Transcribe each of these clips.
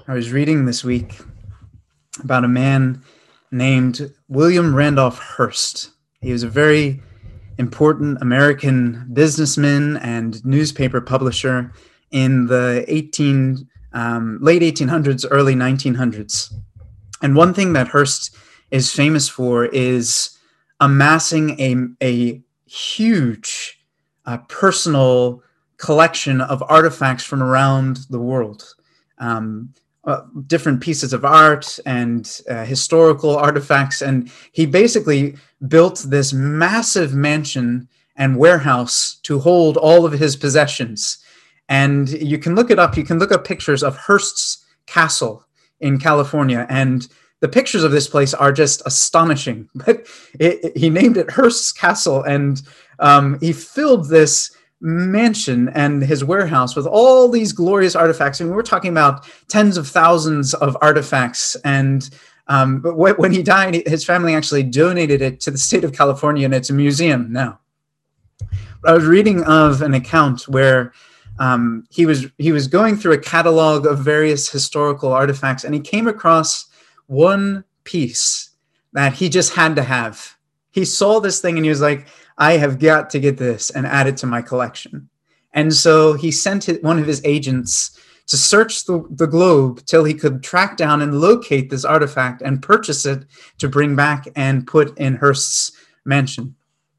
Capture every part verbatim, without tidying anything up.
I was reading this week about a man named William Randolph Hearst. He was a very important American businessman and newspaper publisher in the eighteen, um, late eighteen hundreds, early nineteen hundreds. And one thing that Hearst is famous for is amassing a, a huge uh, personal collection of artifacts from around the world. Um, uh, different pieces of art and uh, historical artifacts. And he basically built this massive mansion and warehouse to hold all of his possessions. And you can look it up. You can look up pictures of Hearst's Castle in California. And the pictures of this place are just astonishing. But it, it, he named it Hearst's Castle. And um, he filled this mansion and his warehouse with all these glorious artifacts. And we're talking about tens of thousands of artifacts. And um, but when he died, his family actually donated it to the state of California, and it's a museum now. But I was reading of an account where um, he was he was going through a catalog of various historical artifacts, and he came across one piece that he just had to have. He saw this thing and he was like, I have got to get this and add it to my collection. And so he sent one of his agents to search the, the globe till he could track down and locate this artifact and purchase it to bring back and put in Hearst's mansion.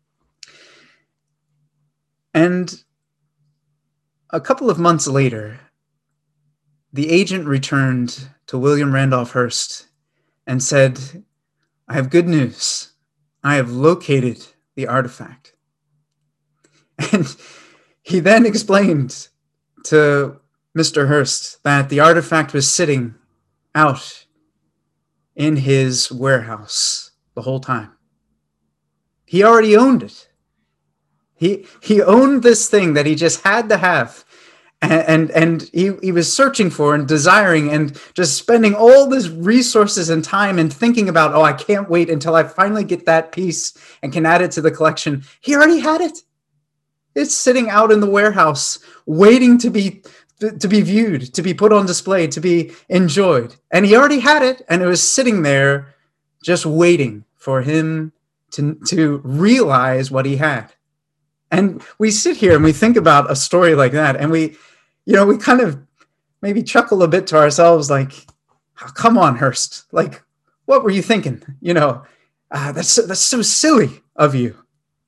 And a couple of months later, the agent returned to William Randolph Hearst and said, I have good news. I have located the artifact. And he then explained to Mister Hearst that the artifact was sitting out in his warehouse the whole time. He already owned it. He he owned this thing that he just had to have. And, and, and he, he was searching for and desiring and just spending all this resources and time and thinking about, oh, I can't wait until I finally get that piece and can add it to the collection. He already had it. It's sitting out in the warehouse, waiting to be to be viewed, to be put on display, to be enjoyed. And he already had it, and it was sitting there just waiting for him to, to realize what he had. And we sit here and we think about a story like that, and we, you know, we kind of maybe chuckle a bit to ourselves, like, oh, come on, Hearst. Like, what were you thinking? You know, uh, that's, that's so silly of you.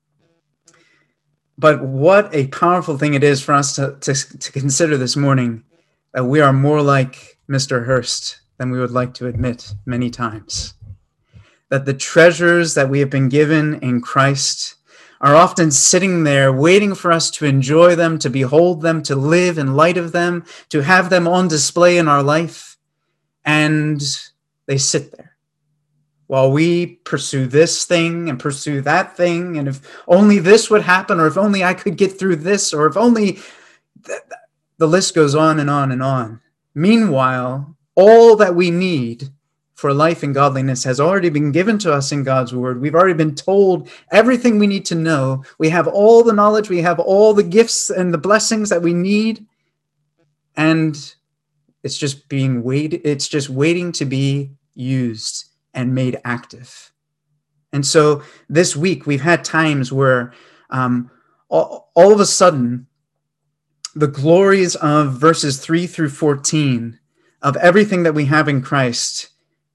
But what a powerful thing it is for us to, to, to consider this morning, that we are more like Mister Hearst than we would like to admit many times. That the treasures that we have been given in Christ are often sitting there waiting for us to enjoy them, to behold them, to live in light of them, to have them on display in our life. And they sit there while we pursue this thing and pursue that thing. And if only this would happen, or if only I could get through this, or if only th- the list goes on and on and on. Meanwhile, all that we need for life and godliness has already been given to us in God's word. We've already been told everything we need to know. We have all the knowledge. We have all the gifts and the blessings that we need. And it's just being waited. It's just waiting to be used and made active. And so this week we've had times where um, all, all of a sudden the glories of verses three through fourteen of everything that we have in Christ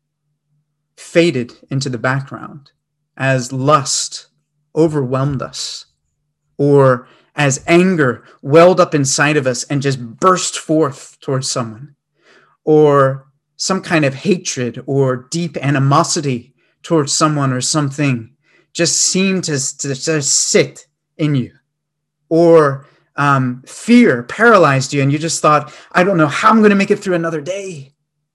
faded into the background as lust overwhelmed us, or as anger welled up inside of us and just burst forth towards someone, or some kind of hatred or deep animosity towards someone or something just seemed to, to just sit in you, or um, fear paralyzed you and you just thought, I don't know how I'm going to make it through another day.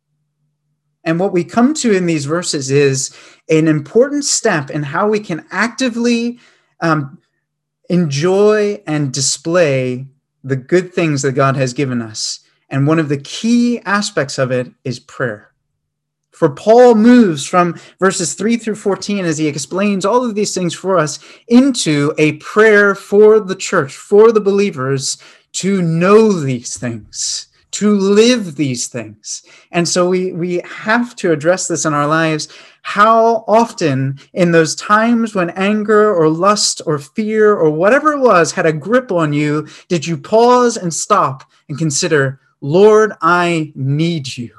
And what we come to in these verses is an important step in how we can actively um, enjoy and display the good things that God has given us. And one of the key aspects of it is prayer. For Paul moves from verses three through fourteen, as he explains all of these things for us, into a prayer for the church, for the believers, to know these things, to live these things. And so we, we have to address this in our lives. How often in those times when anger or lust or fear or whatever it was had a grip on you, did you pause and stop and consider, Lord, I need you,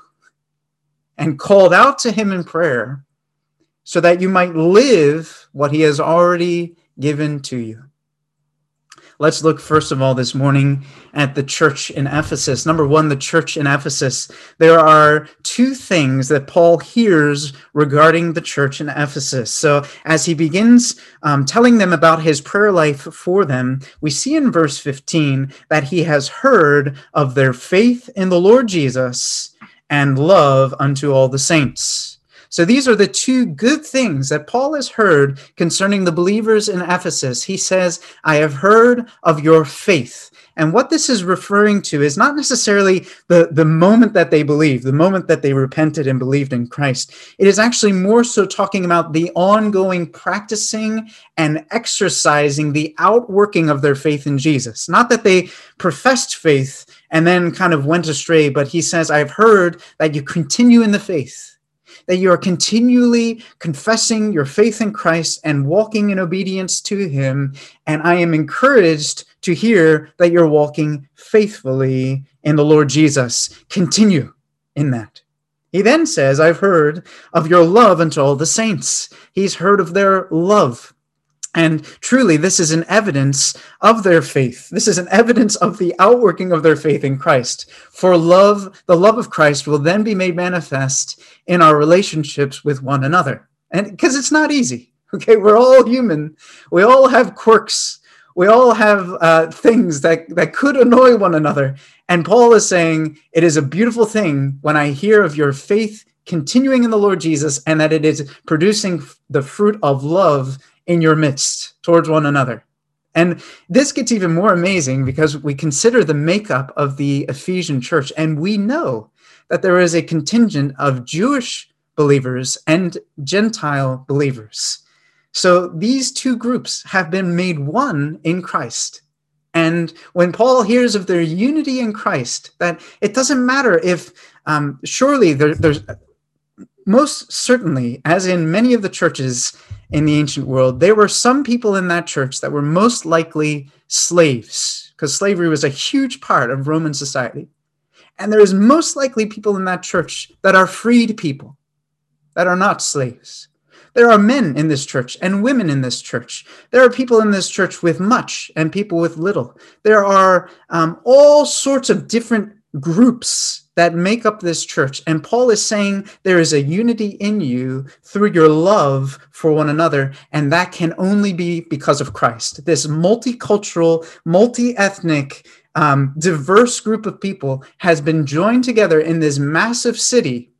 and called out to him in prayer so that you might live what he has already given to you? Let's look first of all this morning at the church in Ephesus. Number one, the church in Ephesus. There are two things that Paul hears regarding the church in Ephesus. So as he begins um, telling them about his prayer life for them, we see in verse fifteen that he has heard of their faith in the Lord Jesus and love unto all the saints. So these are the two good things that Paul has heard concerning the believers in Ephesus. He says, I have heard of your faith. And what this is referring to is not necessarily the, the moment that they believed, the moment that they repented and believed in Christ. It is actually more so talking about the ongoing practicing and exercising the outworking of their faith in Jesus. Not that they professed faith and then kind of went astray, but he says, I've heard that you continue in the faith, that you are continually confessing your faith in Christ and walking in obedience to him. And I am encouraged to hear that you're walking faithfully in the Lord Jesus. Continue in that. He then says, I've heard of your love unto all the saints. He's heard of their love. And truly, this is an evidence of their faith. This is an evidence of the outworking of their faith in Christ. For love, the love of Christ will then be made manifest in our relationships with one another. And because it's not easy, okay? We're all human. We all have quirks. We all have uh, things that, that could annoy one another. And Paul is saying, it is a beautiful thing when I hear of your faith continuing in the Lord Jesus and that it is producing the fruit of love in your midst towards one another. And this gets even more amazing because we consider the makeup of the Ephesian church, and we know that there is a contingent of Jewish believers and Gentile believers. So these two groups have been made one in Christ. And when Paul hears of their unity in Christ, that it doesn't matter if, um, surely there, there's, most certainly, as in many of the churches in the ancient world, there were some people in that church that were most likely slaves, because slavery was a huge part of Roman society. And there is most likely people in that church that are freed people, that are not slaves. There are men in this church and women in this church. There are people in this church with much and people with little. There are um, all sorts of different groups that make up this church. And Paul is saying there is a unity in you through your love for one another, and that can only be because of Christ. This multicultural, multi-ethnic, um, diverse group of people has been joined together in this massive city.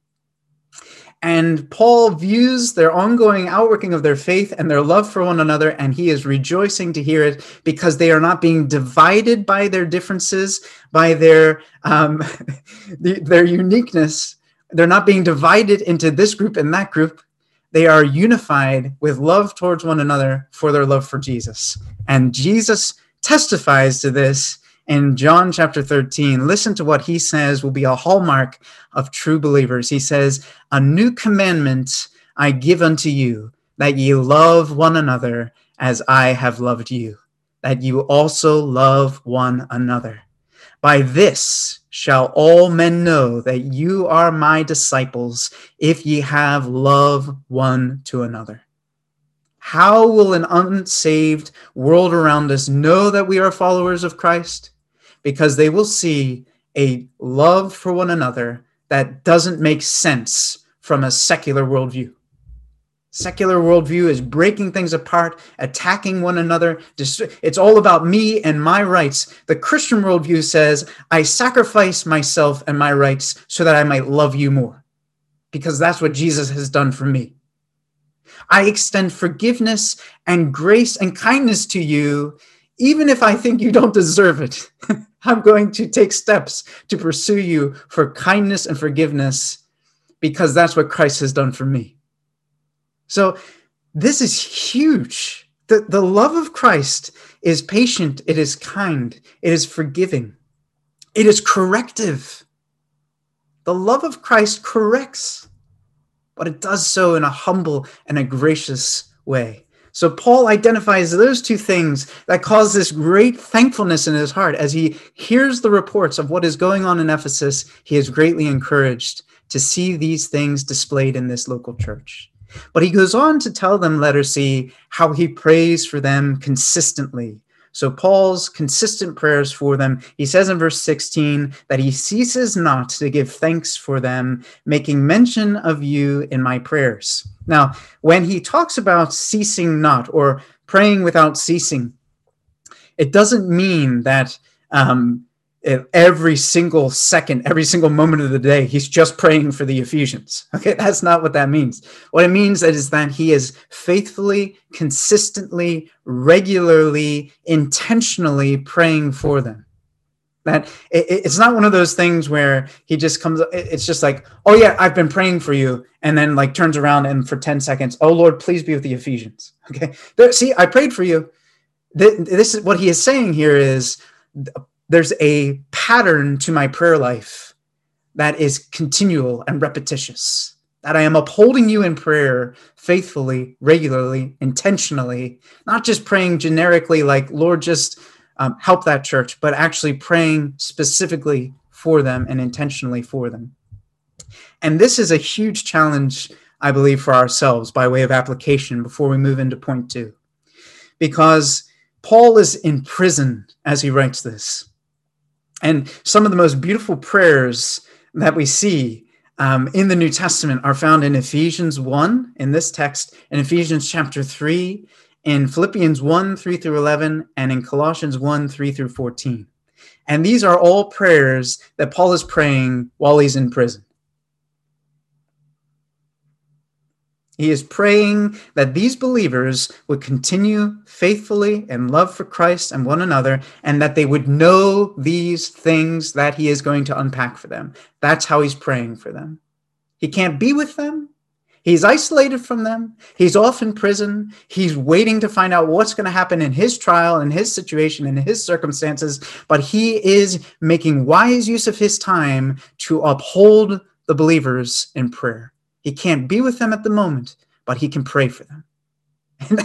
And Paul views their ongoing outworking of their faith and their love for one another, and he is rejoicing to hear it because they are not being divided by their differences, by their um, the, their uniqueness. They're not being divided into this group and that group. They are unified with love towards one another for their love for Jesus. And Jesus testifies to this in John chapter thirteen. Listen to what he says will be a hallmark of true believers. He says, a new commandment I give unto you, that ye love one another as I have loved you, that you also love one another. By this shall all men know that you are my disciples, if ye have love one to another. How will an unsaved world around us know that we are followers of Christ? Because they will see a love for one another that doesn't make sense from a secular worldview. Secular worldview is breaking things apart, attacking one another. It's all about me and my rights. The Christian worldview says, I sacrifice myself and my rights so that I might love you more, because that's what Jesus has done for me. I extend forgiveness and grace and kindness to you, even if I think you don't deserve it. I'm going to take steps to pursue you for kindness and forgiveness because that's what Christ has done for me. So this is huge. The, the love of Christ is patient. It is kind. It is forgiving. It is corrective. The love of Christ corrects, but it does so in a humble and a gracious way. So Paul identifies those two things that cause this great thankfulness in his heart. As he hears the reports of what is going on in Ephesus, he is greatly encouraged to see these things displayed in this local church. But he goes on to tell them, letter C, how he prays for them consistently. So Paul's consistent prayers for them, he says in verse sixteen that he ceases not to give thanks for them, making mention of you in my prayers. Now, when he talks about ceasing not or praying without ceasing, it doesn't mean that um, every single second, every single moment of the day, he's just praying for the Ephesians. Okay, that's not what that means. What it means is that he is faithfully, consistently, regularly, intentionally praying for them. That it, it's not one of those things where he just comes, it's just like, oh yeah, I've been praying for you, and then like turns around and for ten seconds, oh Lord, please be with the Ephesians. Okay, there, see, I prayed for you. This is what he is saying here is, there's a pattern to my prayer life that is continual and repetitious, that I am upholding you in prayer faithfully, regularly, intentionally, not just praying generically like, Lord, just um, help that church, but actually praying specifically for them and intentionally for them. And this is a huge challenge, I believe, for ourselves by way of application before we move into point two, because Paul is in prison as he writes this. And some of the most beautiful prayers that we see um, in the New Testament are found in Ephesians one, in this text, in Ephesians chapter three, in Philippians one, three through eleven, and in Colossians one, three through fourteen. And these are all prayers that Paul is praying while he's in prison. He is praying that these believers would continue faithfully in love for Christ and one another, and that they would know these things that he is going to unpack for them. That's how he's praying for them. He can't be with them. He's isolated from them. He's off in prison. He's waiting to find out what's going to happen in his trial, in his situation, in his circumstances. But he is making wise use of his time to uphold the believers in prayer. He can't be with them at the moment, but he can pray for them. And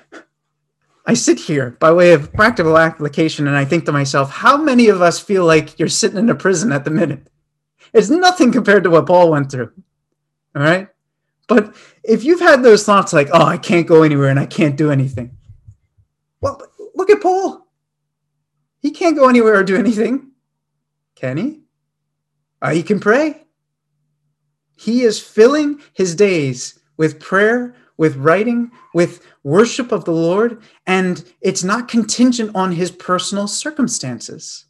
I sit here by way of practical application, and I think to myself, how many of us feel like you're sitting in a prison at the minute? It's nothing compared to what Paul went through. All right? But if you've had those thoughts like, oh, I can't go anywhere and I can't do anything. Well, look at Paul. He can't go anywhere or do anything. Can he? Uh, he can pray. He is filling his days with prayer, with writing, with worship of the Lord, and it's not contingent on his personal circumstances.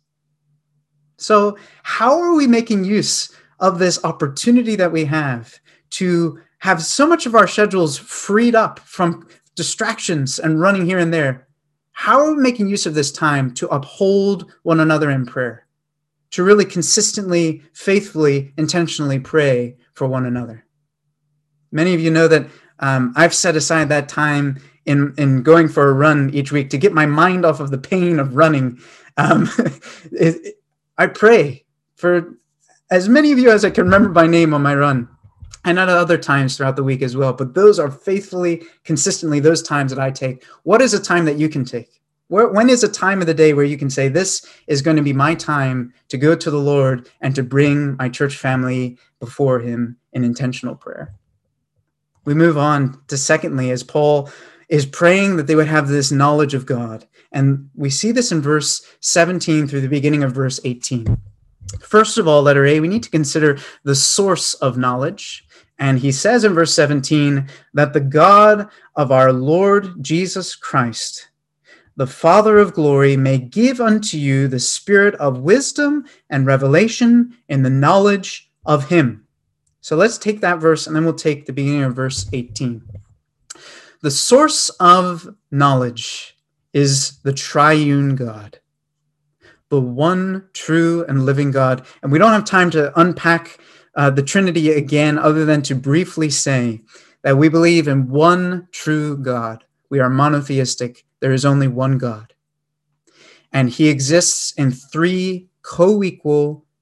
So how are we making use of this opportunity that we have to have so much of our schedules freed up from distractions and running here and there? How are we making use of this time to uphold one another in prayer, to really consistently, faithfully, intentionally pray for one another? Many of you know that um, I've set aside that time in, in going for a run each week to get my mind off of the pain of running. Um, it, I pray for as many of you as I can remember by name on my run, and at other times throughout the week as well. But those are faithfully, consistently those times that I take. What is a time that you can take? Where, when is a time of the day where you can say, this is going to be my time to go to the Lord and to bring my church family before him in intentional prayer? We move on to secondly, as Paul is praying that they would have this knowledge of God. And we see this in verse seventeen through the beginning of verse eighteen. First of all, letter A, we need to consider the source of knowledge. And he says in verse seventeen that the God of our Lord Jesus Christ, the Father of glory, may give unto you the spirit of wisdom and revelation in the knowledge of him. So let's take that verse, and then we'll take the beginning of verse eighteen. The source of knowledge is the triune God, the one true and living God. And we don't have time to unpack uh, the Trinity again, other than to briefly say that we believe in one true God. We are monotheistic. There is only one God. And he exists in three co-equal,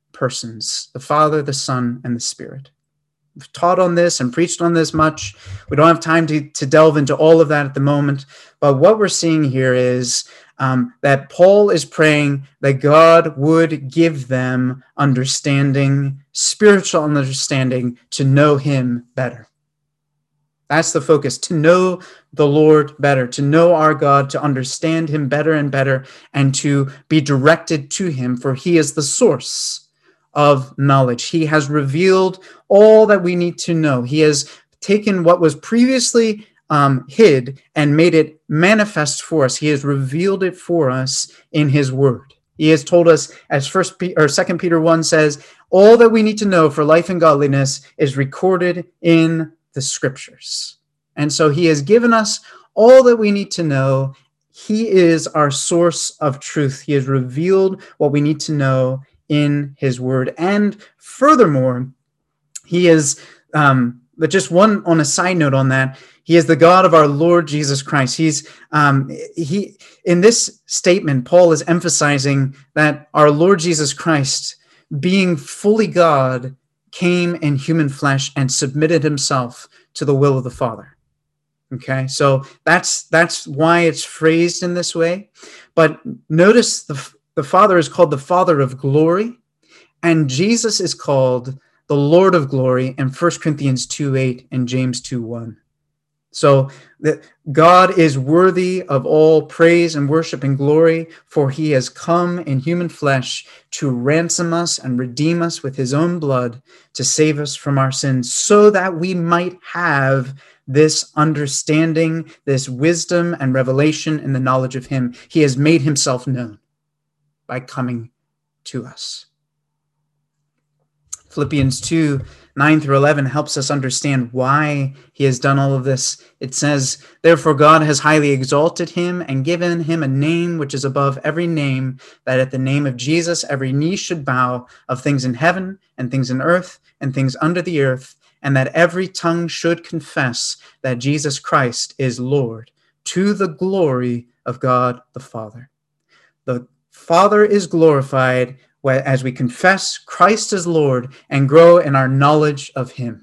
persons, the Father, the Son, and the Spirit. We've taught on this and preached on this much. We don't have time to, to delve into all of that at the moment. But what we're seeing here is um, that Paul is praying that God would give them understanding, spiritual understanding, to know him better. That's the focus, to know the Lord better, to know our God, to understand him better and better, and to be directed to him, for he is the source of knowledge. He has revealed all that we need to know. He has taken what was previously um, hid and made it manifest for us. He has revealed it for us in his word. He has told us, as First Pe- or Second Peter one says, all that we need to know for life and godliness is recorded in the scriptures. And so he has given us all that we need to know. He is our source of truth. He has revealed what we need to know in his word. And furthermore, he is, um, but just one on a side note on that, he is the God of our Lord Jesus Christ. He's, um, he, in this statement, Paul is emphasizing that our Lord Jesus Christ, being fully God, came in human flesh and submitted himself to the will of the Father. Okay, so that's that's why it's phrased in this way. But notice the, the Father is called the Father of glory, and Jesus is called the Lord of glory in First Corinthians two eight and James two one. So that God is worthy of all praise and worship and glory, for he has come in human flesh to ransom us and redeem us with his own blood, to save us from our sins, so that we might have this understanding, this wisdom and revelation in the knowledge of him. He has made himself known by coming to us. Philippians two, nine through eleven helps us understand why he has done all of this. It says, therefore God has highly exalted him and given him a name which is above every name, that at the name of Jesus every knee should bow, of things in heaven and things in earth and things under the earth, and that every tongue should confess that Jesus Christ is Lord, to the glory of God the Father. The Father is glorified as we confess Christ as Lord and grow in our knowledge of him.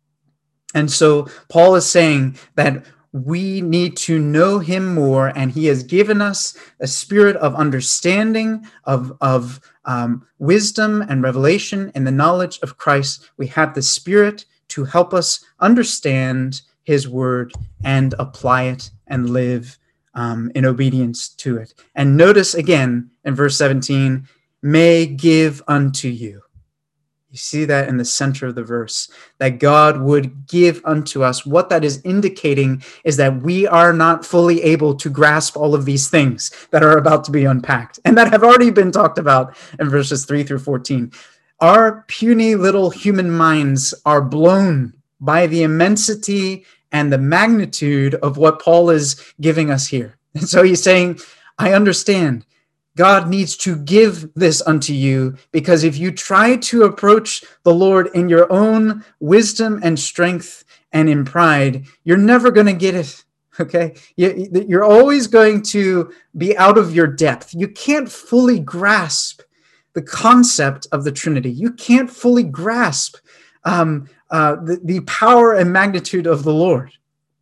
And so Paul is saying that we need to know him more, and he has given us a spirit of understanding, of, of um, wisdom and revelation in the knowledge of Christ. We have the Spirit to help us understand his word and apply it and live um, in obedience to it. And notice again in verse seventeen, may give unto you. You see that in the center of the verse, that God would give unto us. What that is indicating is that we are not fully able to grasp all of these things that are about to be unpacked and that have already been talked about in verses three through fourteen. Our puny little human minds are blown by the immensity and the magnitude of what Paul is giving us here. And so he's saying, I understand. God needs to give this unto you, because if you try to approach the Lord in your own wisdom and strength and in pride, you're never going to get it. Okay, you're always going to be out of your depth. You can't fully grasp the concept of the Trinity. You can't fully grasp um, uh, the, the power and magnitude of the Lord.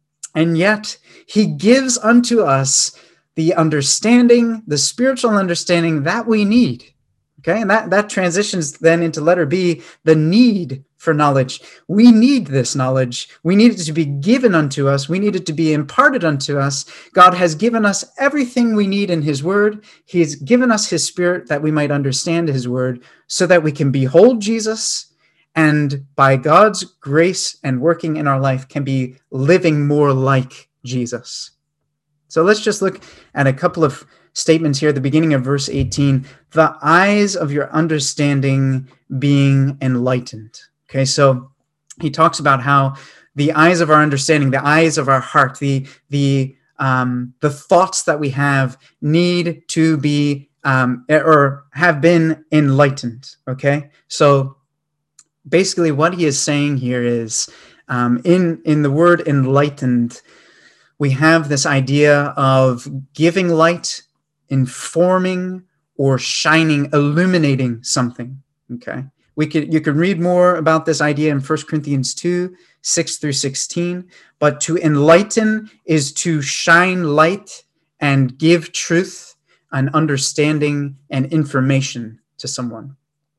And yet he gives unto us the understanding, the spiritual understanding that we need. Okay, and that, that transitions then into letter B, the need for knowledge. We need this knowledge. We need it to be given unto us. We need it to be imparted unto us. God has given us everything we need in his word. He's given us his Spirit that we might understand his word, so that we can behold Jesus, and by God's grace and working in our life can be living more like Jesus. So let's just look at a couple of statements here at the beginning of verse eighteen. The eyes of your understanding being enlightened. Okay, so he talks about how the eyes of our understanding, the eyes of our heart, the the um, the thoughts that we have need to be um, or have been enlightened. Okay, so basically what he is saying here is um, in in the word enlightened, we have this idea of giving light, informing, or shining, illuminating something. Okay. We could, you can read more about this idea in First Corinthians two, six through sixteen. But to enlighten is to shine light and give truth and understanding and information to someone.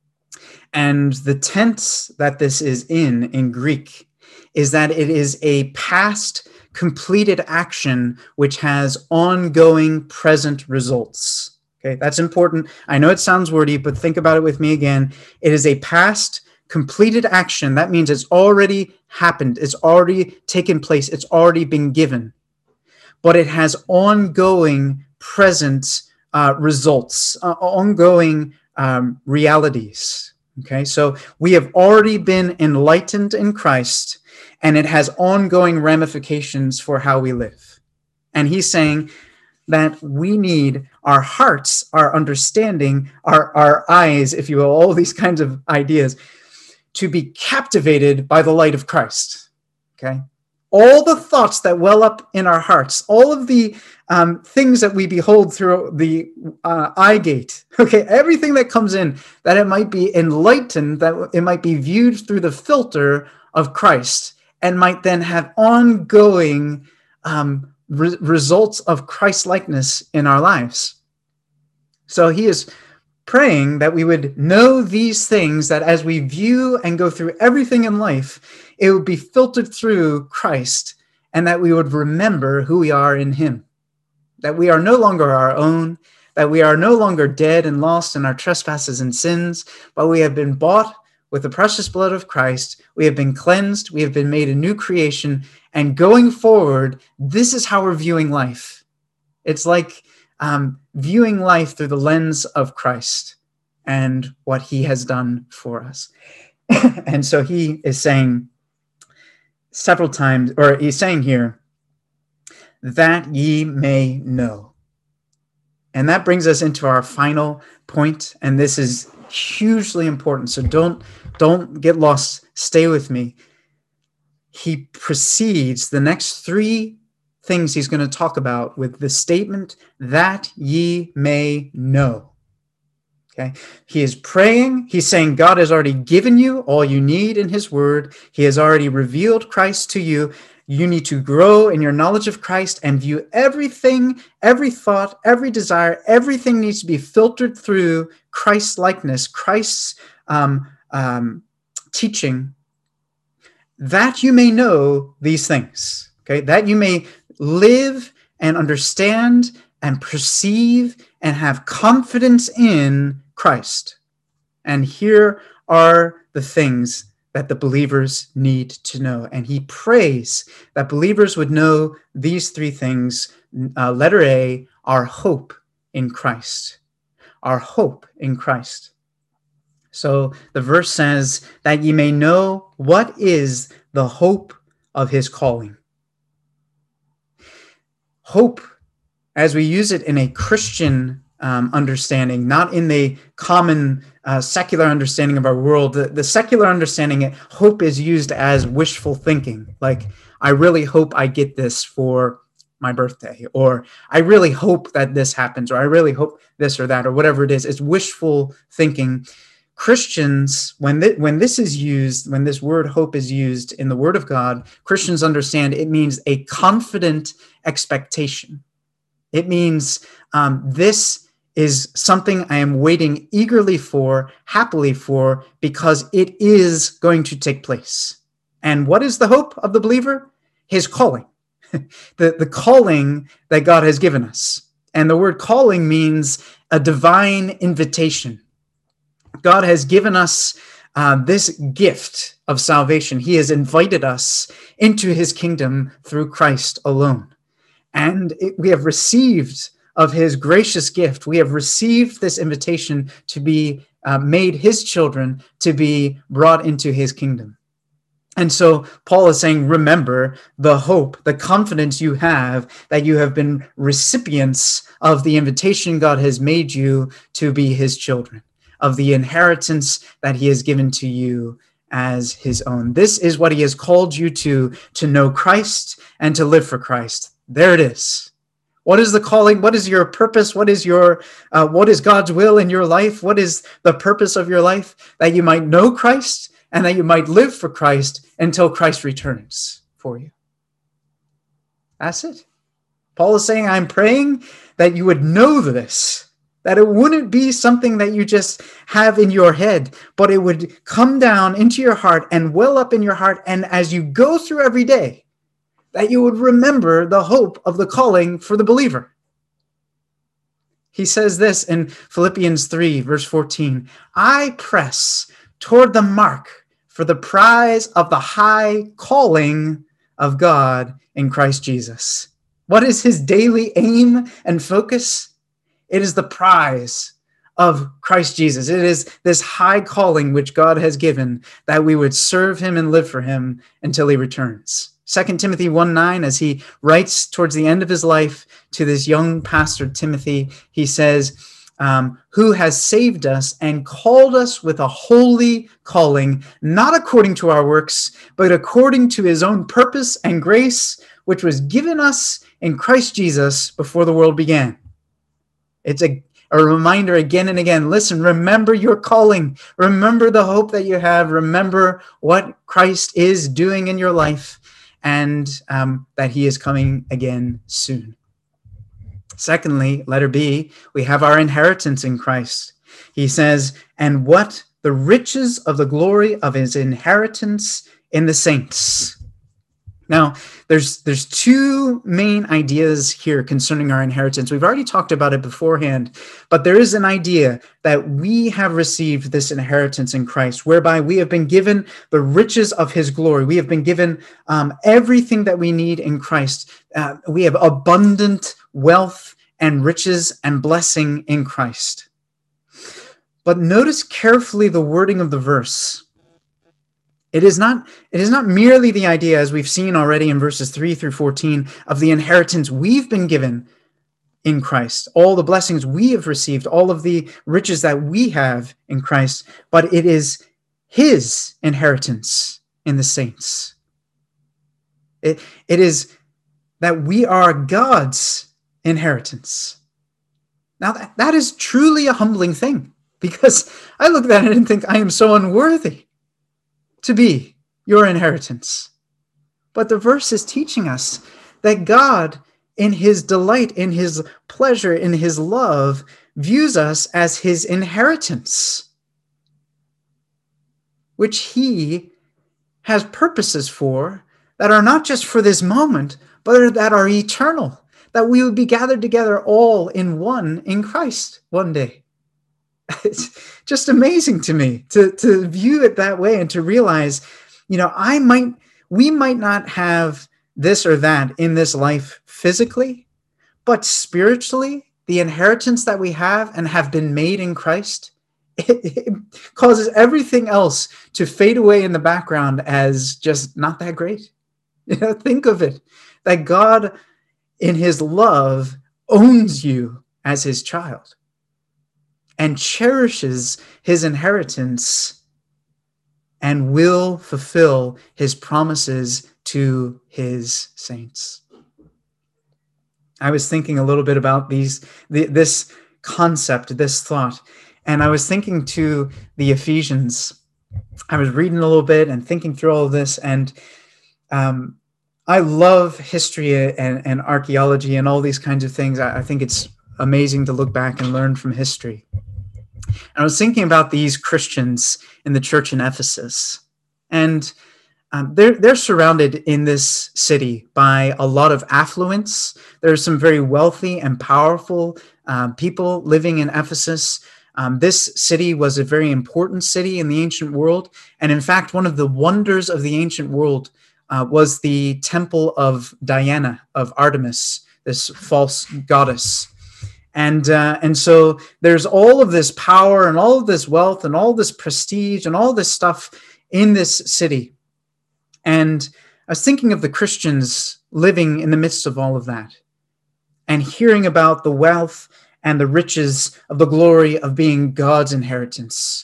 And the tense that this is in, in Greek, is that it is a past completed action which has ongoing present results. Okay, that's important. I know it sounds wordy, but think about it with me again. It is a past completed action. That means it's already happened. It's already taken place. It's already been given. But it has ongoing present uh, results, uh, ongoing um, realities. Okay, so we have already been enlightened in Christ, and it has ongoing ramifications for how we live. And he's saying that we need our hearts, our understanding, our, our eyes, if you will, all these kinds of ideas, to be captivated by the light of Christ. Okay, all the thoughts that well up in our hearts, all of the um, things that we behold through the uh, eye gate, okay, everything that comes in, that it might be enlightened, that it might be viewed through the filter of Christ, and might then have ongoing um, re- results of Christ-likeness in our lives. So he is praying that we would know these things, that as we view and go through everything in life, it would be filtered through Christ, and that we would remember who we are in him, that we are no longer our own, that we are no longer dead and lost in our trespasses and sins, but we have been bought with the precious blood of Christ. We have been cleansed. We have been made a new creation. And going forward, this is how we're viewing life. It's like um, viewing life through the lens of Christ and what he has done for us. And so he is saying several times, or he's saying here, that ye may know. And that brings us into our final point, and this is hugely important, so don't don't get lost. Stay with me. He precedes the next three things he's going to talk about with the statement, that ye may know. Okay, he is praying. He's saying God has already given you all you need in his word. He has already revealed Christ to you. You need to grow in your knowledge of Christ and view everything, every thought, every desire, everything needs to be filtered through Christ's likeness, Christ's um, um, teaching, that you may know these things, okay? That you may live and understand and perceive and have confidence in Christ. And here are the things that the believers need to know. And he prays that believers would know these three things. Uh, letter A, our hope in Christ. Our hope in Christ. So the verse says that ye may know what is the hope of his calling. Hope, as we use it in a Christian um, understanding, not in the common uh, secular understanding of our world. The, the secular understanding, hope is used as wishful thinking. Like, I really hope I get this for my birthday, or I really hope that this happens, or I really hope this or that, or whatever it is. It's wishful thinking. Christians, when, th- when this is used, when this word hope is used in the Word of God, Christians understand it means a confident expectation. It means um, this is something I am waiting eagerly for, happily for, because it is going to take place. And what is the hope of the believer? His calling, the, the calling that God has given us. And the word calling means a divine invitation. God has given us uh, this gift of salvation. He has invited us into his kingdom through Christ alone. And it, we have received of his gracious gift. We have received this invitation to be uh, made his children, to be brought into his kingdom. And so Paul is saying, remember the hope, the confidence you have that you have been recipients of the invitation God has made you to be his children, of the inheritance that he has given to you as his own. This is what he has called you to, to know Christ and to live for Christ. There it is. What is the calling? What is your purpose? What is your uh, what is God's will in your life? What is the purpose of your life? That you might know Christ and that you might live for Christ until Christ returns for you. That's it. Paul is saying, I'm praying that you would know this, that it wouldn't be something that you just have in your head, but it would come down into your heart and well up in your heart. And as you go through every day, that you would remember the hope of the calling for the believer. He says this in Philippians three, verse fourteen, I press toward the mark for the prize of the high calling of God in Christ Jesus. What is his daily aim and focus? It is the prize of Christ Jesus. It is this high calling which God has given, that we would serve him and live for him until he returns. Second Timothy one nine, as he writes towards the end of his life to this young pastor Timothy, he says, um, who has saved us and called us with a holy calling, not according to our works, but according to his own purpose and grace, which was given us in Christ Jesus before the world began. It's a, a reminder again and again. Listen, remember your calling. Remember the hope that you have. Remember what Christ is doing in your life, and um, that he is coming again soon. Secondly, letter B, we have our inheritance in Christ. He says, and what the riches of the glory of his inheritance in the saints. Now, there's there's two main ideas here concerning our inheritance. We've already talked about it beforehand, but there is an idea that we have received this inheritance in Christ, whereby we have been given the riches of his glory. We have been given um, everything that we need in Christ. Uh, we have abundant wealth and riches and blessing in Christ. But notice carefully the wording of the verse. It is not, it is not merely the idea, as we've seen already in verses three through fourteen, of the inheritance we've been given in Christ, all the blessings we have received, all of the riches that we have in Christ, but it is his inheritance in the saints. It, it is that we are God's inheritance. Now, that, that is truly a humbling thing, because I look at it and think I am so unworthy to be your inheritance. But the verse is teaching us that God, in his delight, in his pleasure, in his love, views us as his inheritance, which he has purposes for that are not just for this moment, but that are eternal, that we would be gathered together all in one in Christ one day. It's just amazing to me to, to view it that way and to realize, you know, I might, we might not have this or that in this life physically, but spiritually, the inheritance that we have and have been made in Christ, it, it causes everything else to fade away in the background as just not that great. You know, think of it, that God in his love owns you as his child and cherishes his inheritance and will fulfill his promises to his saints. I was thinking a little bit about these, the, this concept, this thought, and I was thinking to the Ephesians. I was reading a little bit and thinking through all of this, and um, I love history and, and archaeology and all these kinds of things. I, I think it's amazing to look back and learn from history. And I was thinking about these Christians in the church in Ephesus, and um, they're they're surrounded in this city by a lot of affluence. There's some very wealthy and powerful uh, people living in Ephesus. Um, this city was a very important city in the ancient world, and in fact, one of the wonders of the ancient world uh, was the temple of Diana, of Artemis, this false goddess. And uh, and so there's all of this power and all of this wealth and all this prestige and all this stuff in this city. And I was thinking of the Christians living in the midst of all of that and hearing about the wealth and the riches of the glory of being God's inheritance.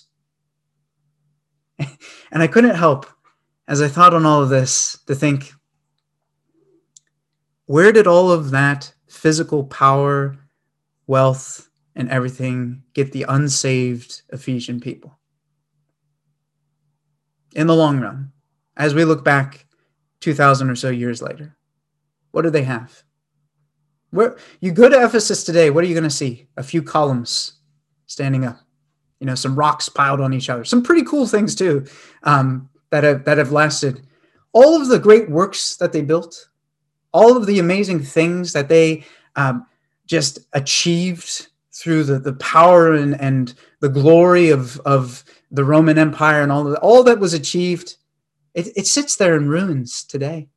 And I couldn't help, as I thought on all of this, to think, where did all of that physical power, wealth, and everything get the unsaved Ephesian people. In the long run, as we look back two thousand or so years later, what do they have? Where you go to Ephesus today, what are you going to see? A few columns standing up, you know, some rocks piled on each other, some pretty cool things too, um, that have that have lasted. All of the great works that they built, all of the amazing things that they um, just achieved through the, the power and, and the glory of, of the Roman Empire and all of, all that was achieved, it, it sits there in ruins today.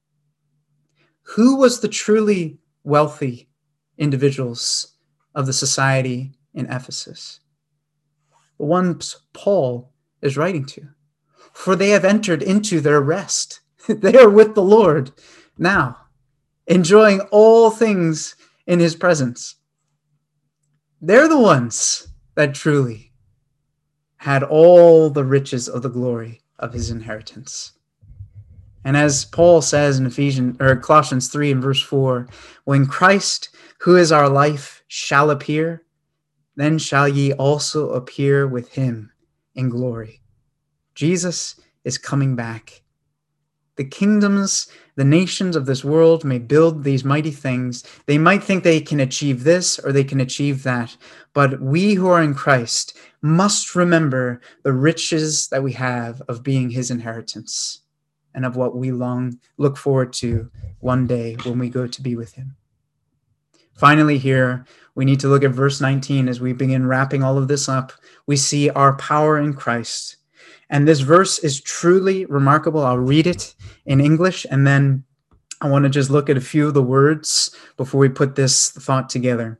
Who was the truly wealthy individuals of the society in Ephesus? The ones Paul is writing to. For they have entered into their rest. They are with the Lord now, enjoying all things in his presence. They're the ones that truly had all the riches of the glory of his inheritance. And as Paul says in Ephesians or Colossians three and verse four, when Christ, who is our life, shall appear, then shall ye also appear with him in glory. Jesus is coming back. The kingdoms, the nations of this world may build these mighty things. They might think they can achieve this or they can achieve that. But we who are in Christ must remember the riches that we have of being his inheritance and of what we long look forward to one day when we go to be with him. Finally, here, we need to look at verse nineteen as we begin wrapping all of this up. We see our power in Christ. And this verse is truly remarkable. I'll read it in English, and then I want to just look at a few of the words before we put this thought together.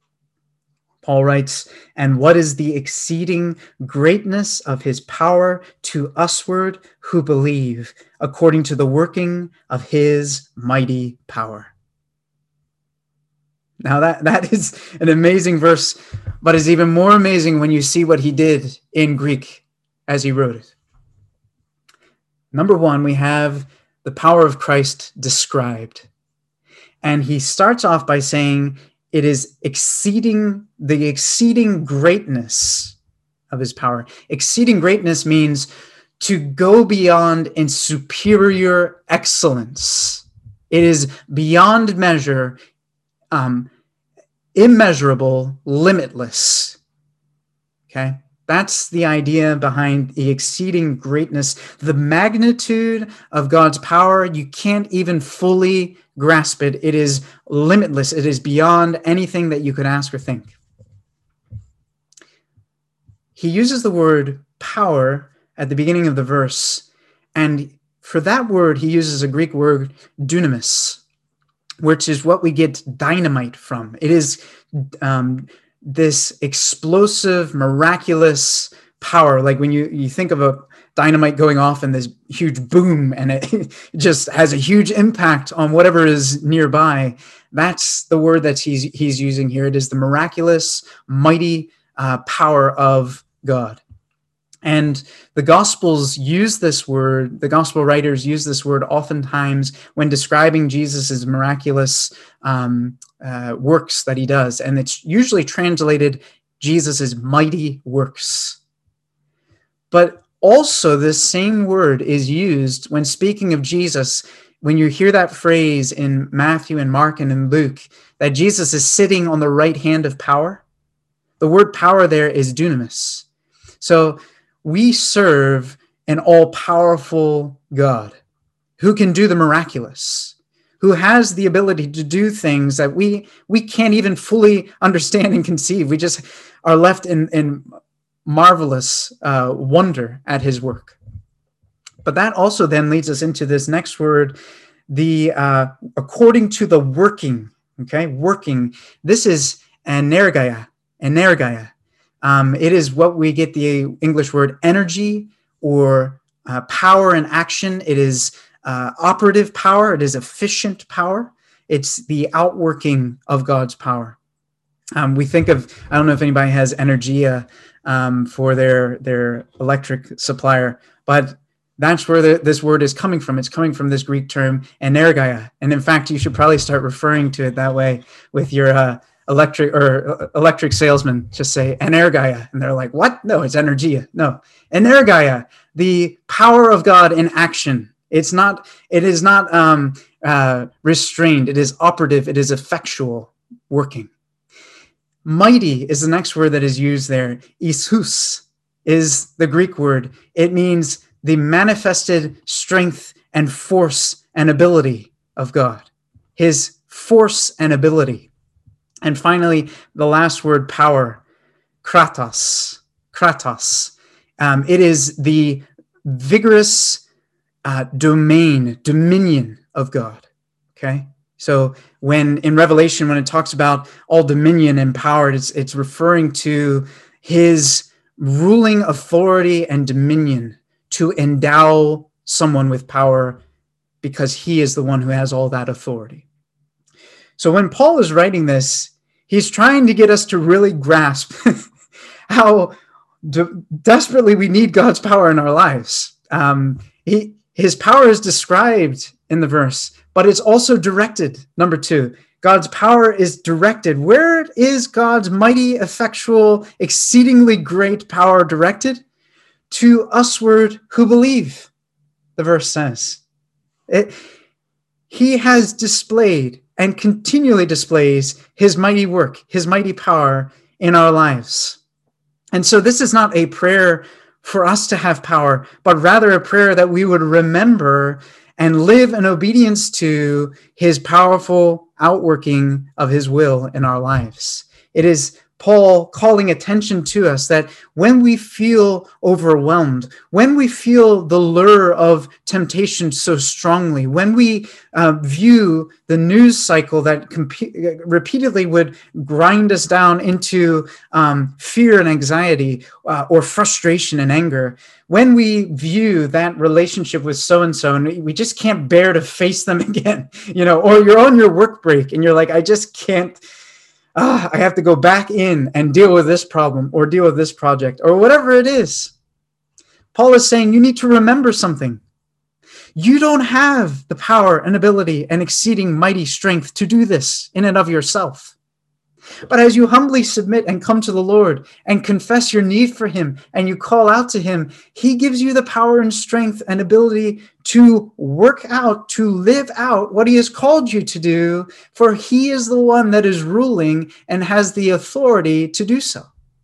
Paul writes, "And what is the exceeding greatness of his power to usward who believe, according to the working of his mighty power." Now that, that is an amazing verse, but is even more amazing when you see what he did in Greek as he wrote it. Number one, we have the power of Christ described. And he starts off by saying it is exceeding the exceeding greatness of his power. Exceeding greatness means to go beyond in superior excellence. It is beyond measure, um, immeasurable, limitless. Okay? That's the idea behind the exceeding greatness. The magnitude of God's power, you can't even fully grasp it. It is limitless. It is beyond anything that you could ask or think. He uses the word power at the beginning of the verse, and for that word, he uses a Greek word, dunamis, which is what we get dynamite from. It is um, this explosive, miraculous power. Like when you, you think of a dynamite going off and this huge boom, and it just has a huge impact on whatever is nearby. That's the word that he's, he's using here. It is the miraculous, mighty uh, power of God. And the Gospels use this word, the Gospel writers use this word oftentimes when describing Jesus's miraculous um, uh, works that he does. And it's usually translated Jesus's mighty works. But also this same word is used when speaking of Jesus, when you hear that phrase in Matthew and Mark and in Luke, that Jesus is sitting on the right hand of power. The word power there is dunamis. So we serve an all-powerful God who can do the miraculous, who has the ability to do things that we we can't even fully understand and conceive. We just are left in, in marvelous uh, wonder at his work. But that also then leads us into this next word, the uh, according to the working, okay, working. This is energeia, energeia. Um, it is what we get the English word energy or uh, power in action. It is uh, operative power. It is efficient power. It's the outworking of God's power. Um, we think of, I don't know if anybody has Energia um, for their, their electric supplier, but That's where the, this word is coming from. It's coming from this Greek term energeia. And in fact, you should probably start referring to it that way with your uh, electric or uh, electric salesman. Just say energeia. And they're like, what? No, it's energia. No, energeia, the power of God in action. It's not, it is not um, uh, restrained. It is operative. It is effectual working. Mighty is the next word that is used there. Ischus is the Greek word. It means the manifested strength and force and ability of God. His force and ability. And finally, the last word, power, kratos. Kratos. Um, it is the vigorous uh, domain, dominion of God. Okay? So when in Revelation, when it talks about all dominion and power, it's, it's referring to his ruling authority and dominion to endow someone with power because he is the one who has all that authority. So when Paul is writing this, he's trying to get us to really grasp how de- desperately we need God's power in our lives. Um, he, his power is described in the verse, but it's also directed. Number two, God's power is directed. Where is God's mighty, effectual, exceedingly great power directed? To usward who believe, the verse says. It, he has displayed and continually displays his mighty work, his mighty power in our lives. And so this is not a prayer for us to have power, but rather a prayer that we would remember and live in obedience to his powerful outworking of his will in our lives. It is Paul calling attention to us that when we feel overwhelmed, when we feel the lure of temptation so strongly, when we uh, view the news cycle that comp- repeatedly would grind us down into um, fear and anxiety uh, or frustration and anger, when we view that relationship with so-and-so and we just can't bear to face them again, you know, or you're on your work break and you're like, I just can't, ah, I have to go back in and deal with this problem or deal with this project or whatever it is. Paul is saying you need to remember something. You don't have the power and ability and exceeding mighty strength to do this in and of yourself. But as you humbly submit and come to the Lord and confess your need for him and you call out to him, he gives you the power and strength and ability to work out, to live out what he has called you to do, for he is the one that is ruling and has the authority to do so.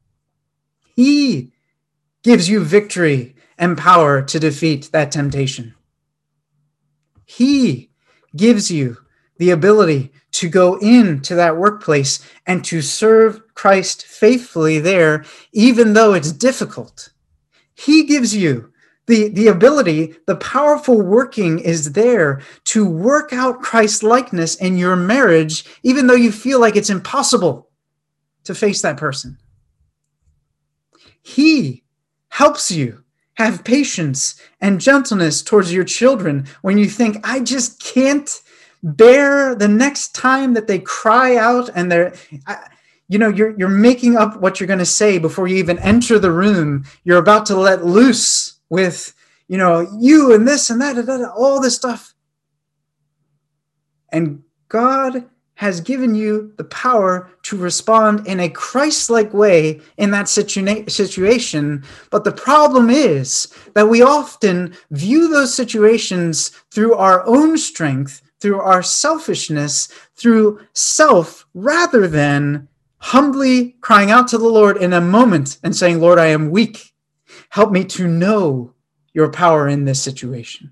He gives you victory and power to defeat that temptation. He gives you the ability to go into that workplace and to serve Christ faithfully there, even though it's difficult. He gives you the, the ability, the powerful working is there to work out Christ likeness in your marriage, even though you feel like it's impossible to face that person. He helps you have patience and gentleness towards your children when you think, I just can't bear the next time that they cry out and they're, you know, you're, you're making up what you're going to say before you even enter the room. You're about to let loose with, you know, you and this and that, and that, all this stuff. And God has given you the power to respond in a Christ-like way in that situa- situation. But the problem is that we often view those situations through our own strength, through our selfishness, through self, rather than humbly crying out to the Lord in a moment and saying, Lord, I am weak. Help me to know your power in this situation.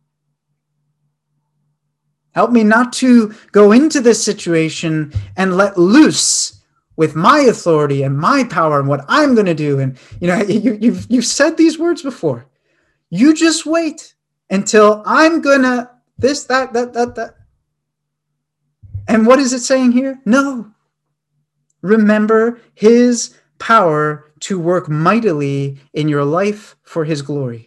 Help me not to go into this situation and let loose with my authority and my power and what I'm going to do. And, you know, you, you've, you've said these words before. You just wait until I'm going to this, that, that, that, that. And what is it saying here? No. Remember his power to work mightily in your life for his glory.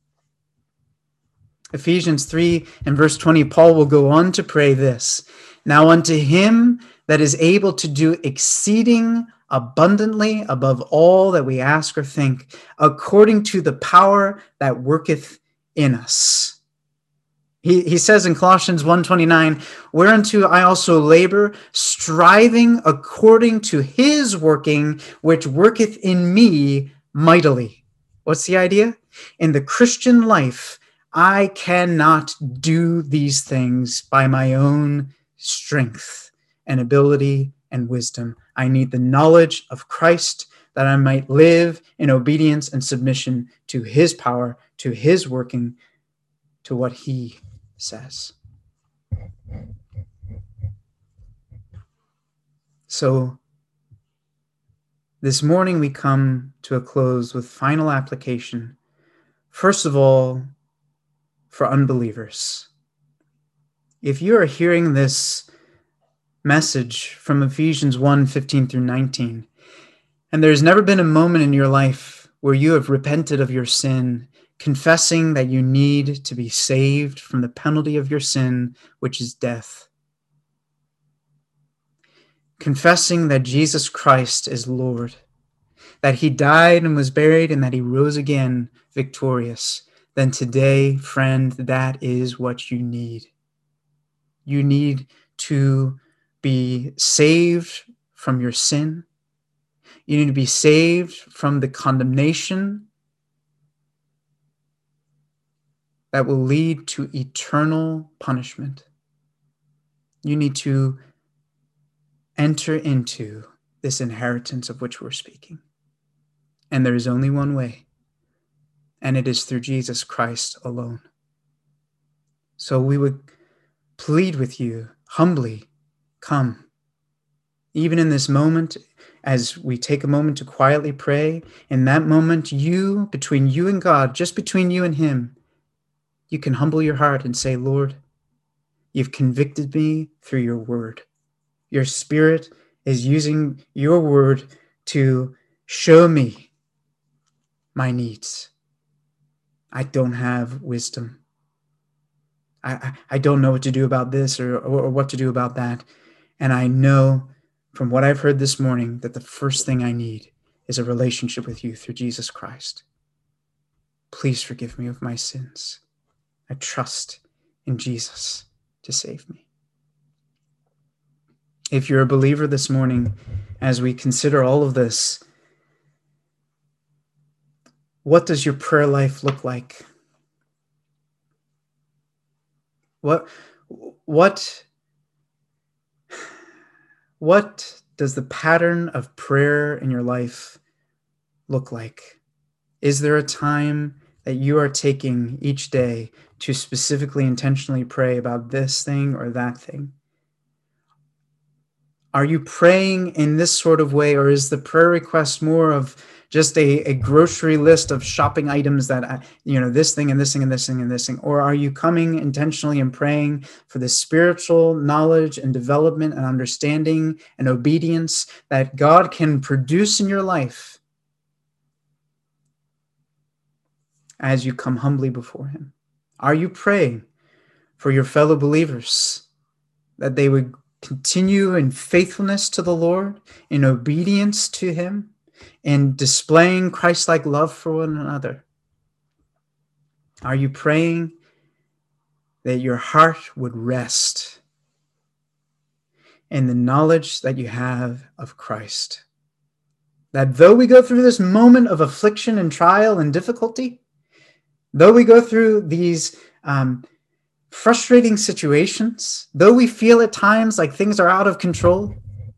Ephesians three and verse twenty, Paul will go on to pray this. Now unto him that is able to do exceeding abundantly above all that we ask or think, according to the power that worketh in us. He, he says in Colossians one twenty-nine, whereunto I also labor, striving according to his working, which worketh in me mightily. What's the idea? In the Christian life, I cannot do these things by my own strength and ability and wisdom. I need the knowledge of Christ, that I might live in obedience and submission to his power, to his working, to what he says. So this morning we come to a close with final application. First of all, for unbelievers. If you are hearing this message from Ephesians one fifteen through nineteen, and there's never been a moment in your life where you have repented of your sin, confessing that you need to be saved from the penalty of your sin, which is death, confessing that Jesus Christ is Lord, that he died and was buried and that he rose again victorious, then today, friend, that is what you need. You need to be saved from your sin. You need to be saved from the condemnation that will lead to eternal punishment. You need to enter into this inheritance of which we're speaking. And there is only one way, and it is through Jesus Christ alone. So we would plead with you humbly, come. Even in this moment, as we take a moment to quietly pray, in that moment, you, between you and God, just between you and him, you can humble your heart and say, Lord, you've convicted me through your word. Your Spirit is using your word to show me my needs. I don't have wisdom. I, I, I don't know what to do about this or, or, or what to do about that. And I know from what I've heard this morning that the first thing I need is a relationship with you through Jesus Christ. Please forgive me of my sins. I trust in Jesus to save me. If you're a believer this morning, as we consider all of this, what does your prayer life look like? What, what, what does the pattern of prayer in your life look like? Is there a time that you are taking each day to specifically, intentionally pray about this thing or that thing? Are you praying in this sort of way, or is the prayer request more of just a, a grocery list of shopping items that, you know, this thing and this thing and this thing and this thing? Or are you coming intentionally and praying for the spiritual knowledge and development and understanding and obedience that God can produce in your life as you come humbly before him? Are you praying for your fellow believers that they would continue in faithfulness to the Lord, in obedience to him, in displaying Christ-like love for one another? Are you praying that your heart would rest in the knowledge that you have of Christ? That though we go through this moment of affliction and trial and difficulty, though we go through these um, frustrating situations, though we feel at times like things are out of control,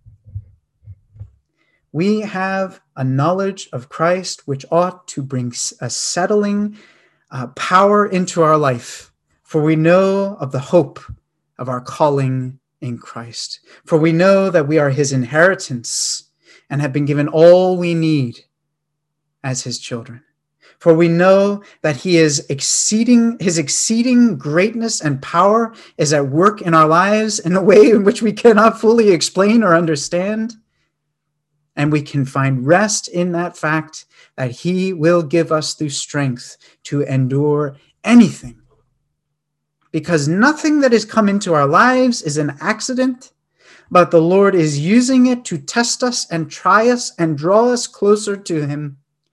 we have a knowledge of Christ which ought to bring a settling uh, power into our life. For we know of the hope of our calling in Christ. For we know that we are his inheritance and have been given all we need as his children. For we know that he is exceeding, his exceeding greatness and power is at work in our lives in a way in which we cannot fully explain or understand. And we can find rest in that fact that he will give us the strength to endure anything. Because nothing that has come into our lives is an accident, but the Lord is using it to test us and try us and draw us closer to him.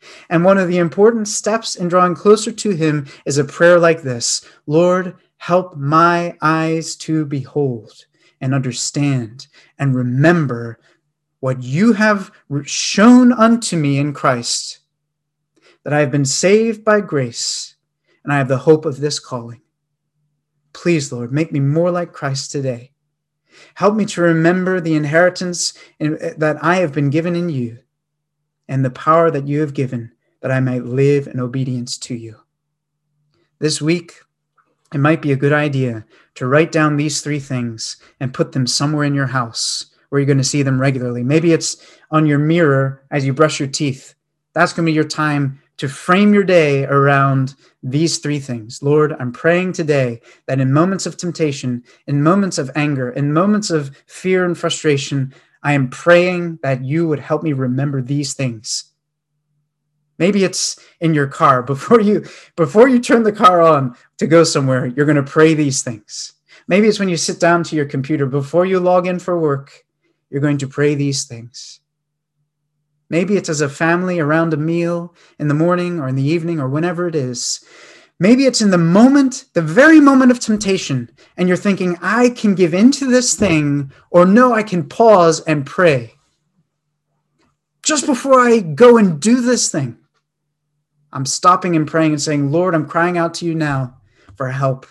And one of the important steps in drawing closer to him is a prayer like this: Lord, help my eyes to behold and understand and remember what you have shown unto me in Christ, that I have been saved by grace and I have the hope of this calling. Please, Lord, make me more like Christ today. Help me to remember the inheritance in, that I have been given in you and the power that you have given, that I might live in obedience to you. This week, it might be a good idea to write down these three things and put them somewhere in your house where you're going to see them regularly. Maybe it's on your mirror as you brush your teeth. That's going to be your time to frame your day around these three things. Lord, I'm praying today that in moments of temptation, in moments of anger, in moments of fear and frustration, I am praying that you would help me remember these things. Maybe it's in your car. Before you, before you turn the car on to go somewhere, you're going to pray these things. Maybe it's when you sit down to your computer. Before you log in for work, you're going to pray these things. Maybe it's as a family around a meal in the morning or in the evening or whenever it is. Maybe it's in the moment, the very moment of temptation, and you're thinking, I can give into this thing, or no, I can pause and pray. Just before I go and do this thing, I'm stopping and praying and saying, Lord, I'm crying out to you now for help,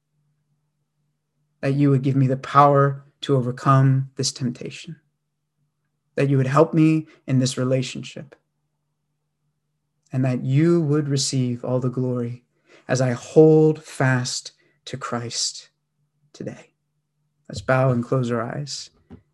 that you would give me the power to overcome this temptation, that you would help me in this relationship, and that you would receive all the glory as I hold fast to Christ today. Let's bow and close our eyes.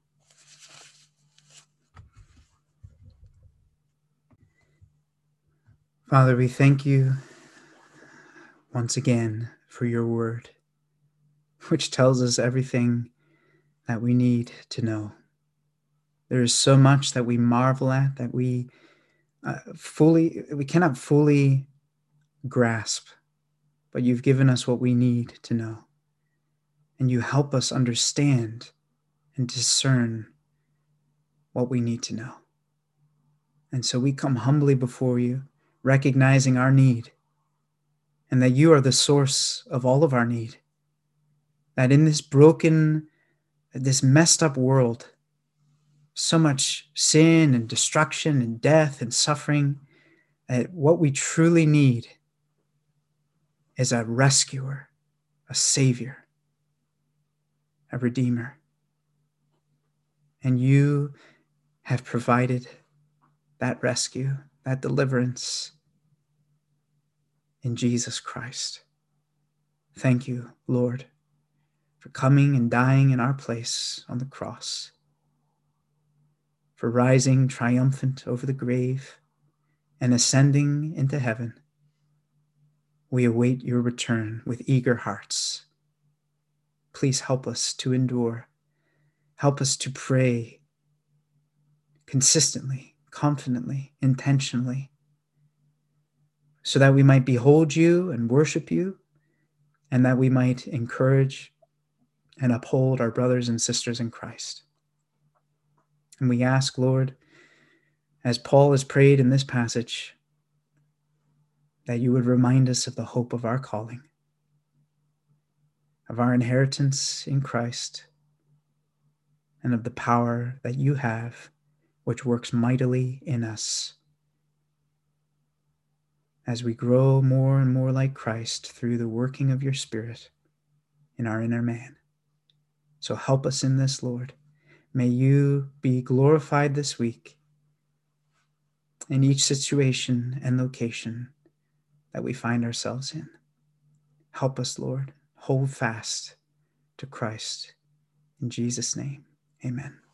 Father, we thank you once again for your word, which tells us everything that we need to know. There is so much that we marvel at, that we uh, fully, we cannot fully grasp, but you've given us what we need to know. And you help us understand and discern what we need to know. And so we come humbly before you, recognizing our need, and that you are the source of all of our need. That in this broken, this messed up world, so much sin and destruction and death and suffering, that what we truly need is a rescuer, a savior, a redeemer. And you have provided that rescue, that deliverance in Jesus Christ. Thank you, Lord, for coming and dying in our place on the cross, for rising triumphant over the grave and ascending into heaven. We await your return with eager hearts. Please help us to endure. Help us to pray consistently, confidently, intentionally, so that we might behold you and worship you, and that we might encourage and uphold our brothers and sisters in Christ. And we ask, Lord, as Paul has prayed in this passage, that you would remind us of the hope of our calling, of our inheritance in Christ, and of the power that you have, which works mightily in us as we grow more and more like Christ through the working of your Spirit in our inner man. So help us in this, Lord. May you be glorified this week in each situation and location that we find ourselves in. Help us, Lord. Hold fast to Christ. In Jesus' name, amen.